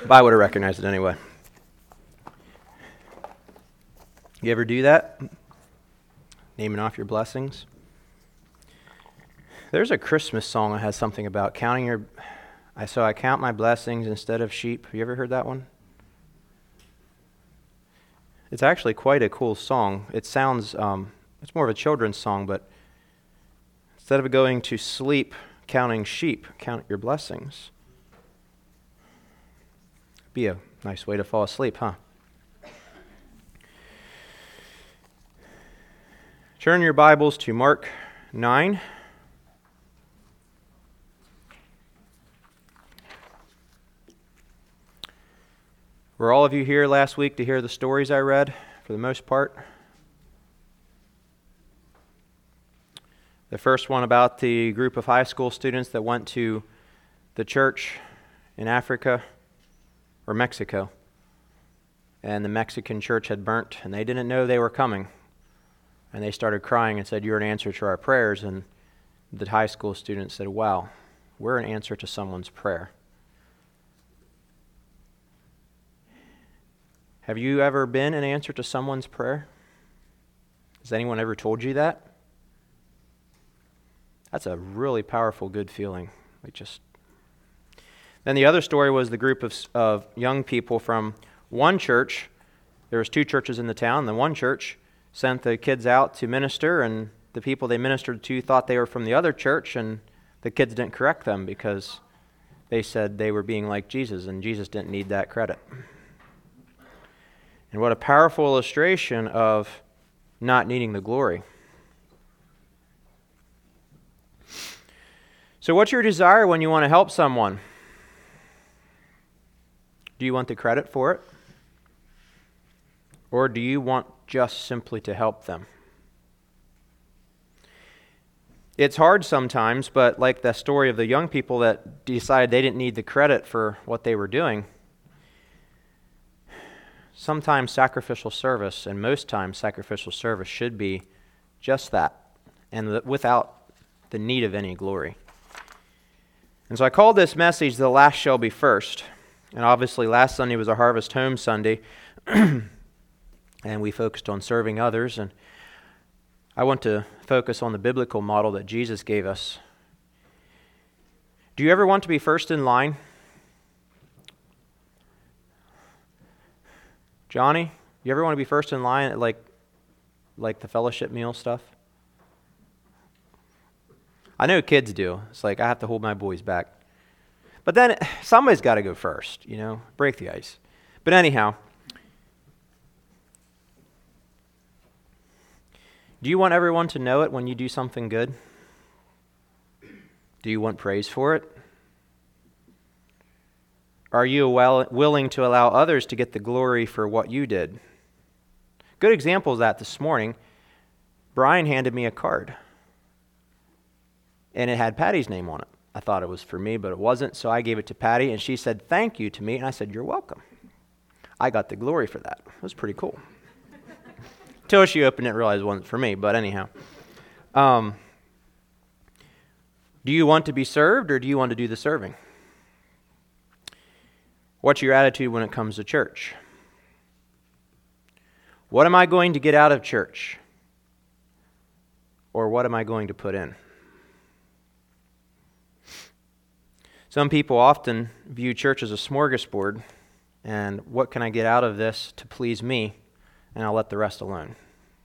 But I would have recognized it anyway. You ever do that? Naming off your blessings? There's a Christmas song that has something about counting your... So I count my blessings instead of sheep. Have you ever heard that one? It's actually quite a cool song. It sounds... it's more of a children's song, but instead of going to sleep counting sheep, count your blessings. Be a nice way to fall asleep, huh? Turn your Bibles to Mark 9. Were all of you here last week to hear the stories I read, for the most part? The first one about the group of high school students that went to the church in Africa, or Mexico, and the Mexican church had burnt, and they didn't know they were coming. And they started crying and said, "You're an answer to our prayers." And the high school students said, "Wow, we're an answer to someone's prayer." Have you ever been an answer to someone's prayer? Has anyone ever told you that? That's a really powerful, good feeling. Then the other story was the group of young people from one church. There was 2 churches in the town. The one church sent the kids out to minister, and the people they ministered to thought they were from the other church, and the kids didn't correct them because they said they were being like Jesus, and Jesus didn't need that credit. And what a powerful illustration of not needing the glory. So what's your desire when you want to help someone? Do you want the credit for it? Or do you want just simply to help them? It's hard sometimes, but like the story of the young people that decided they didn't need the credit for what they were doing, sometimes sacrificial service, and most times sacrificial service, should be just that, and without the need of any glory. And so I called this message, "The Last Shall Be First." And obviously last Sunday was a Harvest Home Sunday, and we focused on serving others. And I want to focus on the biblical model that Jesus gave us. Do you ever want to be first in line? Johnny, you ever want to be first in line at like the fellowship meal stuff? I know kids do. It's like I have to hold my boys back. But then somebody's got to go first, break the ice. But anyhow, do you want everyone to know it when you do something good? Do you want praise for it? Are you willing to allow others to get the glory for what you did? Good example of that this morning. Brian handed me a card, and it had Patty's name on it. I thought it was for me, but it wasn't, so I gave it to Patty, and she said, "Thank you" to me, and I said, "You're welcome." I got the glory for that. It was pretty cool. Till she opened it and realized it wasn't for me, but anyhow. Do you want to be served, or do you want to do the serving? What's your attitude when it comes to church? What am I going to get out of church? Or what am I going to put in? Some people often view church as a smorgasbord, and what can I get out of this to please me, and I'll let the rest alone.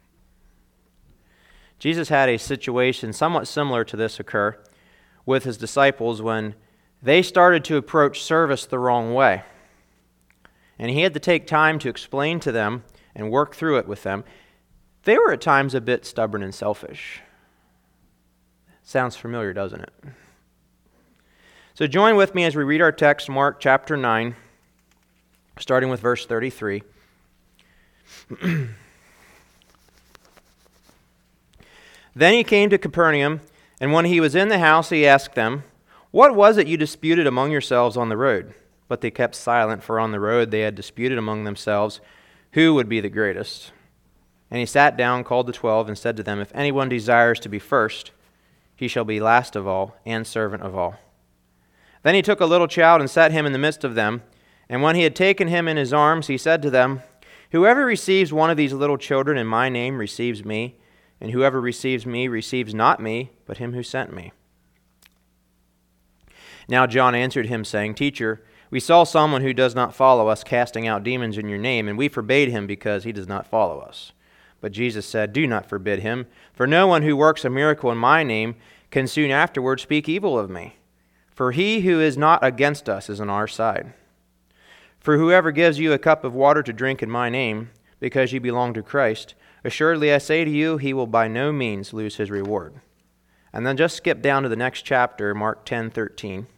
Jesus had a situation somewhat similar to this occur with his disciples when they started to approach service the wrong way. And he had to take time to explain to them and work through it with them. They were at times a bit stubborn and selfish. Sounds familiar, doesn't it? So join with me as we read our text, Mark chapter 9, starting with verse 33. Then he came to Capernaum, and when he was in the house, he asked them, "What was it you disputed among yourselves on the road?" But they kept silent, for on the road they had disputed among themselves who would be the greatest. And he sat down, called the 12, and said to them, "If anyone desires to be first, he shall be last of all and servant of all." Then he took a little child and set him in the midst of them, And when he had taken him in his arms, he said to them, "Whoever receives one of these little children in my name receives me, and whoever receives me receives not me, but him who sent me." Now John answered him, saying, "Teacher, we saw someone who does not follow us casting out demons in your name, and we forbade him because he does not follow us." But Jesus said, "Do not forbid him, for no one who works a miracle in my name can soon afterward speak evil of me. For he who is not against us is on our side. For whoever gives you a cup of water to drink in my name, because you belong to Christ, assuredly I say to you, he will by no means lose his reward." And then just skip down to the next chapter, Mark 10:13.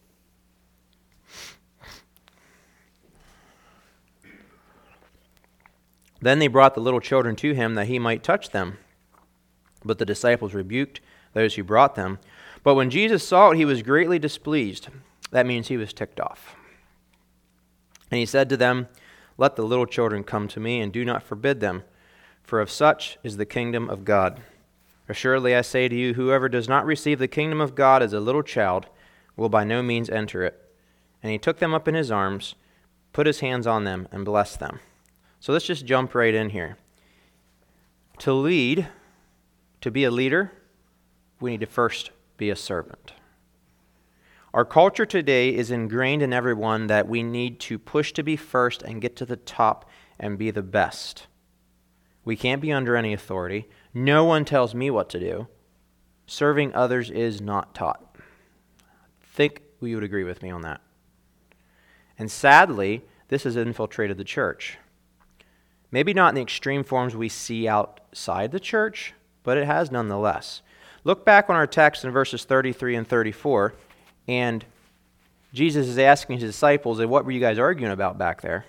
Then they brought the little children to him that he might touch them. But the disciples rebuked those who brought them. But when Jesus saw it, he was greatly displeased. That means he was ticked off. And he said to them, "Let the little children come to me, and do not forbid them, for of such is the kingdom of God. Assuredly I say to you, whoever does not receive the kingdom of God as a little child will by no means enter it." And he took them up in his arms, put his hands on them, and blessed them. So let's just jump right in here. To lead, to be a leader, we need to first be a servant. Our culture today is ingrained in everyone that we need to push to be first and get to the top and be the best. We can't be under any authority. No one tells me what to do. Serving others is not taught. I think you would agree with me on that. And sadly, this has infiltrated the church. Maybe not in the extreme forms we see outside the church, but it has nonetheless. Look back on our text in verses 33 and 34, and Jesus is asking his disciples, what were you guys arguing about back there?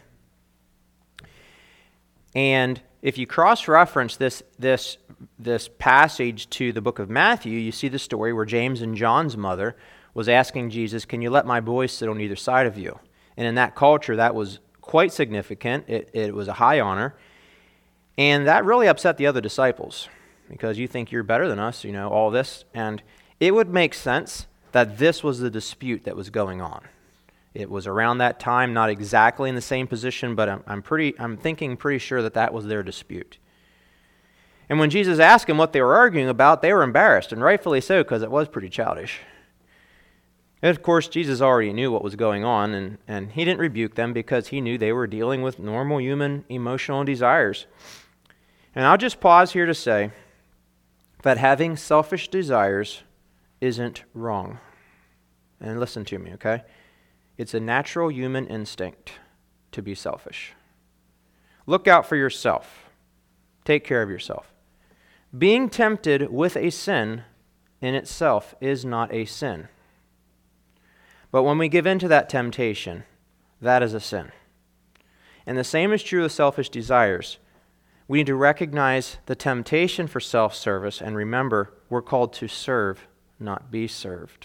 And if you cross-reference this passage to the book of Matthew, you see the story where James and John's mother was asking Jesus, "Can you let my boys sit on either side of you?" And in that culture, that was quite significant. It was a high honor. And that really upset the other disciples, because you think you're better than us, all this. And it would make sense that this was the dispute that was going on. It was around that time, not exactly in the same position, but I'm thinking pretty sure that was their dispute. And when Jesus asked them what they were arguing about, they were embarrassed, and rightfully so, because it was pretty childish. And of course, Jesus already knew what was going on, and he didn't rebuke them because he knew they were dealing with normal human emotional desires. And I'll just pause here to say that having selfish desires isn't wrong. And listen to me, okay? It's a natural human instinct to be selfish. Look out for yourself. Take care of yourself. Being tempted with a sin in itself is not a sin. But when we give in to that temptation, that is a sin. And the same is true of selfish desires. We need to recognize the temptation for self-service and remember we're called to serve, not be served.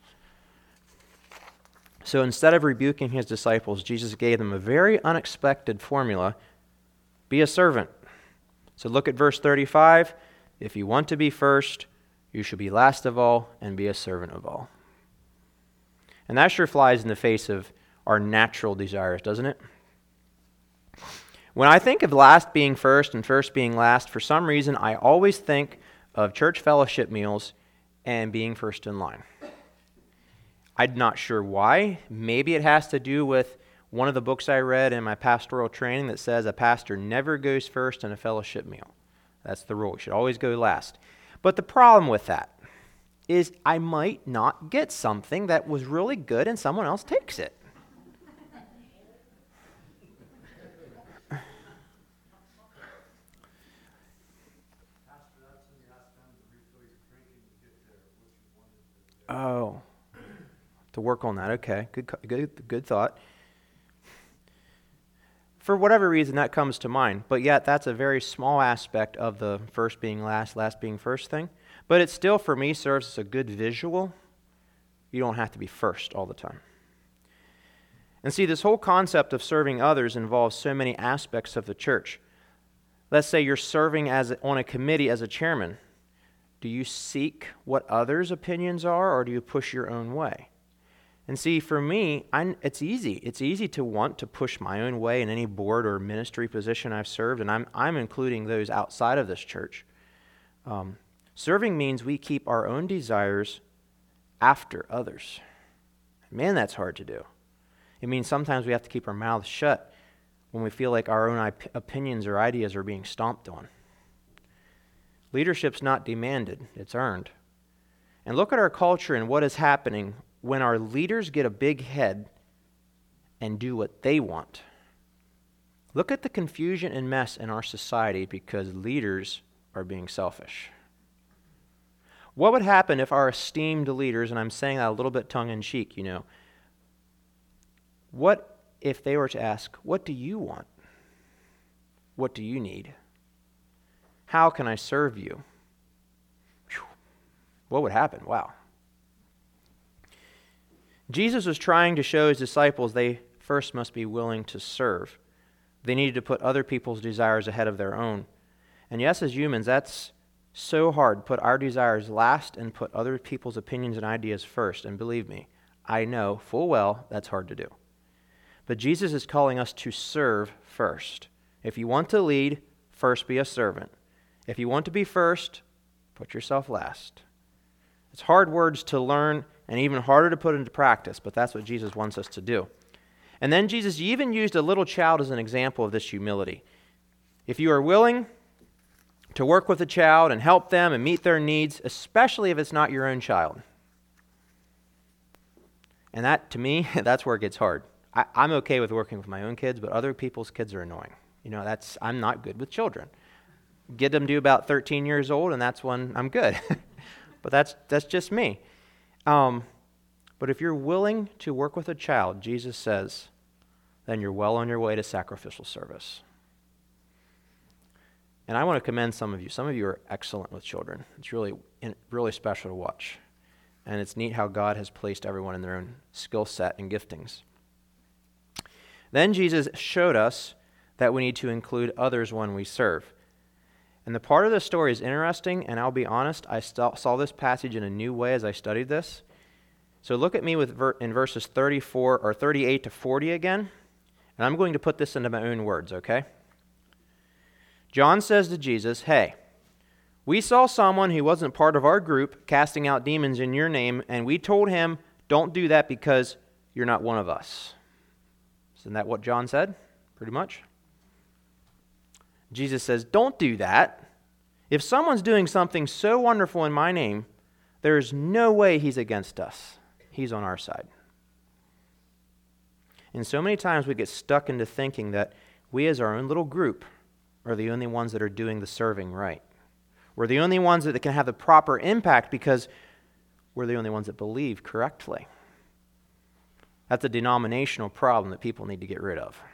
So instead of rebuking his disciples, Jesus gave them a very unexpected formula: be a servant. So look at verse 35. If you want to be first, you should be last of all and be a servant of all. And that sure flies in the face of our natural desires, doesn't it? When I think of last being first and first being last, for some reason I always think of church fellowship meals and being first in line. I'm not sure why. Maybe it has to do with one of the books I read in my pastoral training that says a pastor never goes first in a fellowship meal. That's the rule. You should always go last. But the problem with that is I might not get something that was really good and someone else takes it. Oh, to work on that. Okay, good thought. For whatever reason, that comes to mind. But yet, that's a very small aspect of the first being last, last being first thing. But it still, for me, serves as a good visual. You don't have to be first all the time. And see, this whole concept of serving others involves so many aspects of the church. Let's say you're serving on a committee as a chairman. Do you seek what others' opinions are, or do you push your own way? And see, for me, it's easy. It's easy to want to push my own way in any board or ministry position I've served, and I'm including those outside of this church. Serving means we keep our own desires after others. Man, that's hard to do. It means sometimes we have to keep our mouths shut when we feel like our own opinions or ideas are being stomped on. Leadership's not demanded, it's earned. And look at our culture and what is happening when our leaders get a big head and do what they want. Look at the confusion and mess in our society because leaders are being selfish. What would happen if our esteemed leaders, and I'm saying that a little bit tongue-in-cheek, what if they were to ask, what do you want? What do you need? How can I serve you? Whew. What would happen? Wow. Jesus was trying to show his disciples they first must be willing to serve. They needed to put other people's desires ahead of their own. And yes, as humans, that's so hard. Put our desires last and put other people's opinions and ideas first. And believe me, I know full well that's hard to do. But Jesus is calling us to serve first. If you want to lead, first be a servant. If you want to be first, put yourself last. It's hard words to learn and even harder to put into practice, but that's what Jesus wants us to do. And then Jesus even used a little child as an example of this humility. If you are willing to work with a child and help them and meet their needs, especially if it's not your own child. And that, to me, that's where it gets hard. I'm okay with working with my own kids, but other people's kids are annoying. I'm not good with children. Get them to about 13 years old, and that's when I'm good. But that's just me. But if you're willing to work with a child, Jesus says, then you're well on your way to sacrificial service. And I want to commend some of you. Some of you are excellent with children. It's really special to watch. And it's neat how God has placed everyone in their own skill set and giftings. Then Jesus showed us that we need to include others when we serve. And the part of the story is interesting, and I'll be honest, I saw this passage in a new way as I studied this. So look at me in verses 34 or 38 to 40 again, and I'm going to put this into my own words, okay? John says to Jesus, "Hey, we saw someone who wasn't part of our group casting out demons in your name, and we told him, don't do that because you're not one of us." Isn't that what John said? Pretty much. Jesus says, don't do that. If someone's doing something so wonderful in my name, there's no way he's against us. He's on our side. And so many times we get stuck into thinking that we as our own little group are the only ones that are doing the serving right. We're the only ones that can have the proper impact because we're the only ones that believe correctly. That's a denominational problem that people need to get rid of.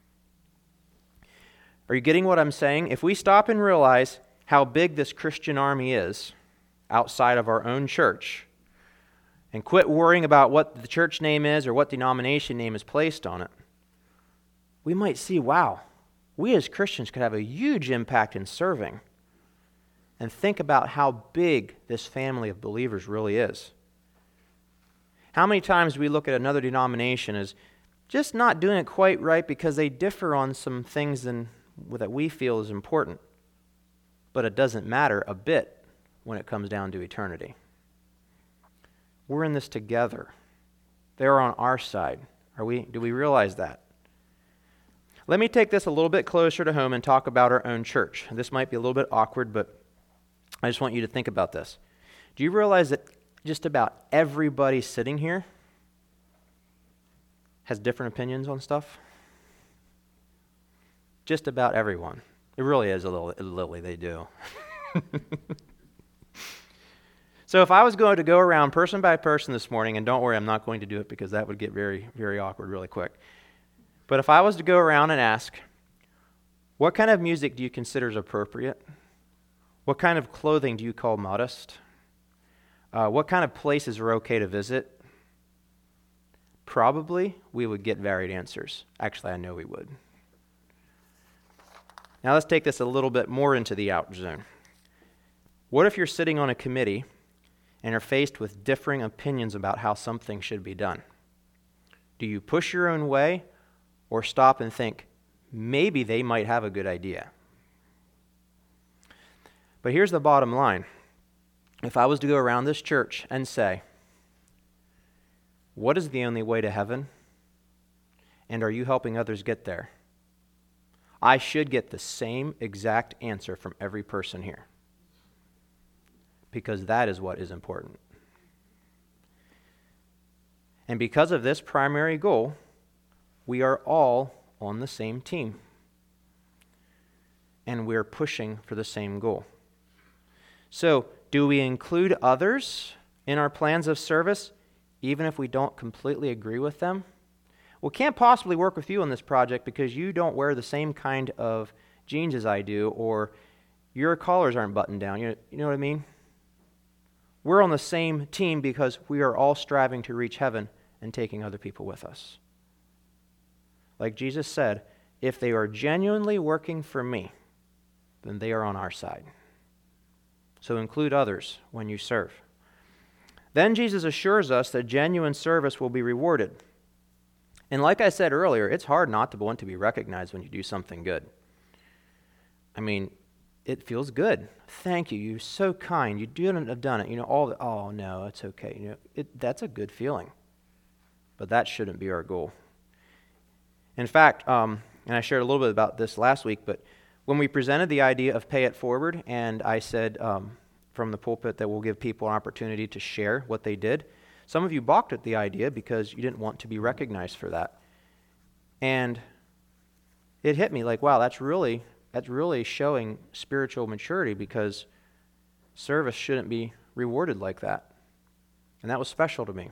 Are you getting what I'm saying? If we stop and realize how big this Christian army is outside of our own church and quit worrying about what the church name is or what denomination name is placed on it, we might see, wow, we as Christians could have a huge impact in serving. And think about how big this family of believers really is. How many times do we look at another denomination as just not doing it quite right because they differ on some things that we feel is important? But it doesn't matter a bit when it comes down to eternity. We're in this together. They're on our side. Do we realize that? Let me take this a little bit closer to home and talk about our own church. This might be a little bit awkward, but I just want you to think about this. Do you realize that just about everybody sitting here has different opinions on stuff? Just about everyone. It really is Lily, they do. So if I was going to go around person by person this morning, and don't worry, I'm not going to do it because that would get very, very awkward really quick. But if I was to go around and ask, what kind of music do you consider is appropriate? What kind of clothing do you call modest? What kind of places are okay to visit? Probably we would get varied answers. Actually, I know we would. Now let's take this a little bit more into the out zone. What if you're sitting on a committee and are faced with differing opinions about how something should be done? Do you push your own way or stop and think, maybe they might have a good idea? But here's the bottom line. If I was to go around this church and say, what is the only way to heaven? And are you helping others get there? I should get the same exact answer from every person here. Because that is what is important. And because of this primary goal, we are all on the same team. And we're pushing for the same goal. So, do we include others in our plans of service, even if we don't completely agree with them? Well, can't possibly work with you on this project because you don't wear the same kind of jeans as I do, or your collars aren't buttoned down. You know what I mean? We're on the same team because we are all striving to reach heaven and taking other people with us. Like Jesus said, if they are genuinely working for me, then they are on our side. So include others when you serve. Then Jesus assures us that genuine service will be rewarded. And like I said earlier, it's hard not to want to be recognized when you do something good. I mean, it feels good. Thank you. You're so kind. You didn't have done it. Oh no, it's okay. That's a good feeling. But that shouldn't be our goal. In fact, and I shared a little bit about this last week, but when we presented the idea of pay it forward, and I said from the pulpit that we'll give people an opportunity to share what they did, some of you balked at the idea because you didn't want to be recognized for that. And it hit me like, wow, that's really showing spiritual maturity, because service shouldn't be rewarded like that. And that was special to me.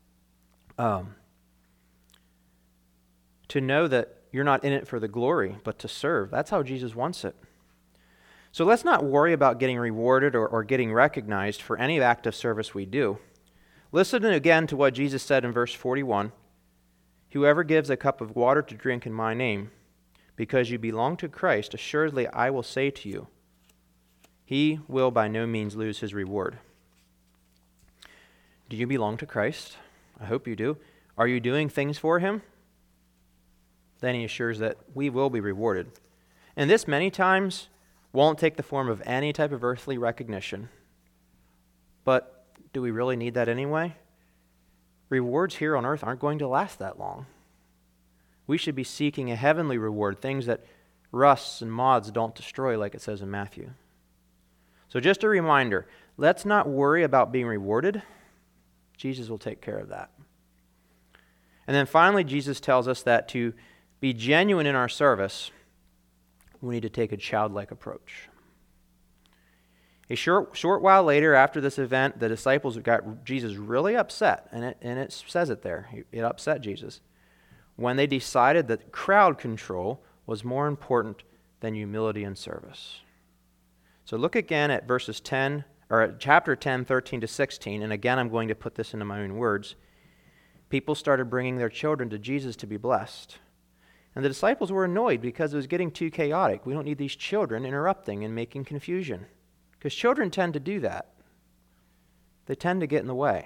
To know that you're not in it for the glory, but to serve. That's how Jesus wants it. So let's not worry about getting rewarded or getting recognized for any act of service we do. Listen again to what Jesus said in verse 41. Whoever gives a cup of water to drink in my name, because you belong to Christ, assuredly I will say to you, he will by no means lose his reward. Do you belong to Christ? I hope you do. Are you doing things for him? Then he assures that we will be rewarded. And this many times won't take the form of any type of earthly recognition. But do we really need that anyway? Rewards here on earth aren't going to last that long. We should be seeking a heavenly reward, things that rusts and moths don't destroy, like it says in Matthew. So just a reminder, let's not worry about being rewarded. Jesus will take care of that. And then finally, Jesus tells us that to be genuine in our service, we need to take a childlike approach. A short while later, after this event, the disciples got Jesus really upset, and it says it there. It upset Jesus when they decided that crowd control was more important than humility and service. So look again at verses 10, or at chapter 10, 13 to 16, and again I'm going to put this into my own words. People started bringing their children to Jesus to be blessed. And the disciples were annoyed because it was getting too chaotic. We don't need these children interrupting and making confusion. Because children tend to do that. They tend to get in the way.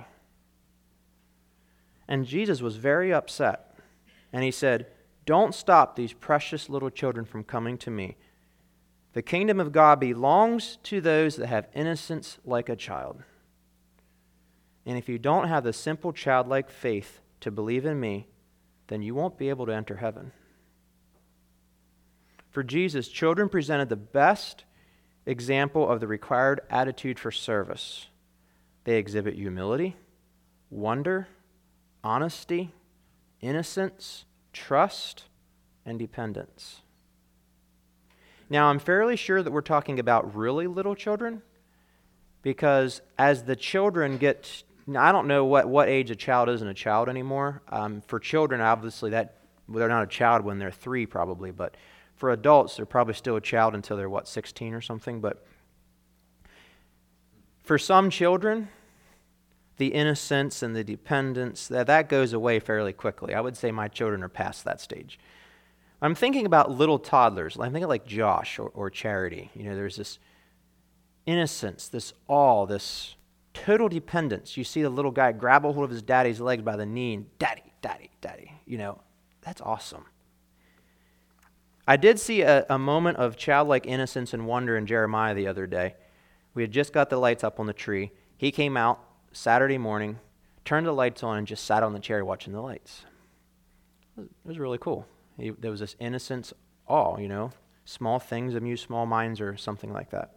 And Jesus was very upset. And he said, don't stop these precious little children from coming to me. The kingdom of God belongs to those that have innocence like a child. And if you don't have the simple childlike faith to believe in me, then you won't be able to enter heaven. For Jesus, children presented the best example of the required attitude for service. They exhibit humility, wonder, honesty, innocence, trust, and dependence. Now, I'm fairly sure that we're talking about really little children, because as the children get, I don't know what age a child isn't a child anymore. For children, obviously, they're not a child when they're 3 probably, but for adults, they're probably still a child until they're, 16 or something. But for some children, the innocence and the dependence, that goes away fairly quickly. I would say my children are past that stage. I'm thinking about little toddlers. I'm thinking like Josh or Charity. There's this innocence, this awe, this total dependence. You see the little guy grab a hold of his daddy's legs by the knee and daddy, daddy, daddy. That's awesome. I did see a moment of childlike innocence and wonder in Jeremiah the other day. We had just got the lights up on the tree. He came out Saturday morning, turned the lights on, and just sat on the chair watching the lights. It was really cool. There was this innocence awe, small things amuse small minds or something like that.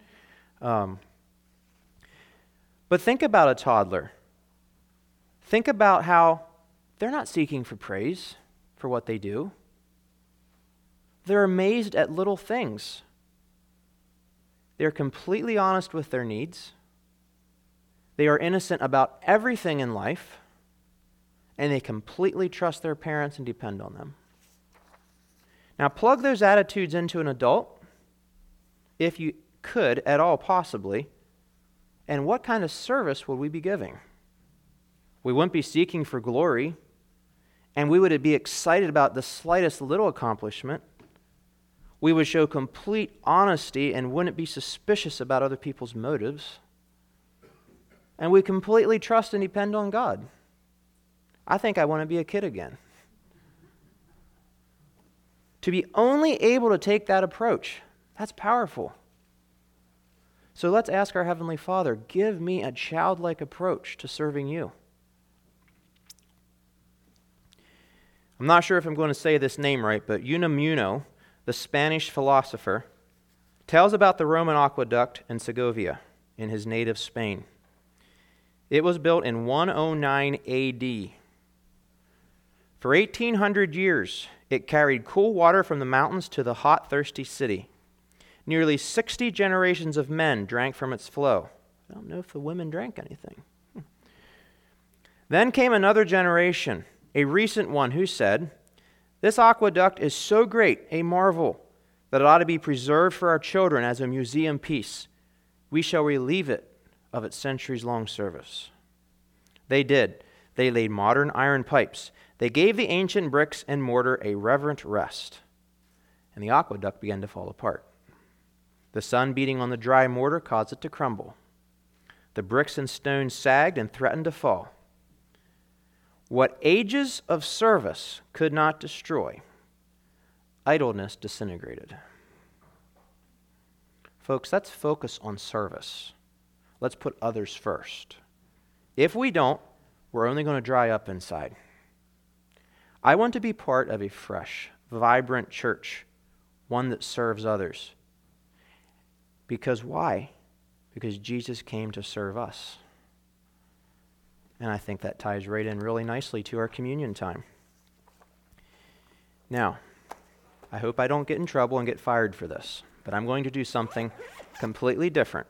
But think about a toddler. Think about how they're not seeking for praise for what they do. They're amazed at little things. They're completely honest with their needs. They are innocent about everything in life, and they completely trust their parents and depend on them. Now, plug those attitudes into an adult, if you could at all possibly, and what kind of service would we be giving? We wouldn't be seeking for glory, and we would be excited about the slightest little accomplishment. We would show complete honesty and wouldn't be suspicious about other people's motives. And we completely trust and depend on God. I think I want to be a kid again. To be only able to take that approach, that's powerful. So let's ask our Heavenly Father, give me a childlike approach to serving you. I'm not sure if I'm going to say this name right, but Unamuno, the Spanish philosopher, tells about the Roman aqueduct in Segovia in his native Spain. It was built in 109 AD. For 1,800 years, it carried cool water from the mountains to the hot, thirsty city. Nearly 60 generations of men drank from its flow. I don't know if the women drank anything. Then came another generation, a recent one, who said, "This aqueduct is so great, a marvel, that it ought to be preserved for our children as a museum piece. We shall relieve it of its centuries-long service." They did. They laid modern iron pipes. They gave the ancient bricks and mortar a reverent rest. And the aqueduct began to fall apart. The sun beating on the dry mortar caused it to crumble. The bricks and stones sagged and threatened to fall. What ages of service could not destroy, idleness disintegrated. Folks, let's focus on service. Let's put others first. If we don't, we're only going to dry up inside. I want to be part of a fresh, vibrant church, one that serves others. Because why? Because Jesus came to serve us. And I think that ties right in really nicely to our communion time. Now, I hope I don't get in trouble and get fired for this, but I'm going to do something completely different.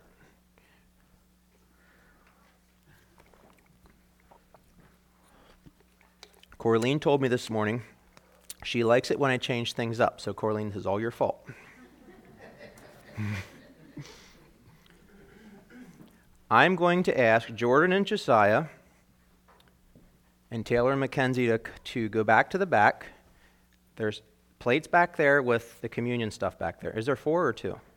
Corleen told me this morning she likes it when I change things up, so Corleen, this is all your fault. I'm going to ask Jordan and Josiah and Taylor and Mackenzie to go back to the back. There's plates back there with the communion stuff back there. Is there 4 or 2?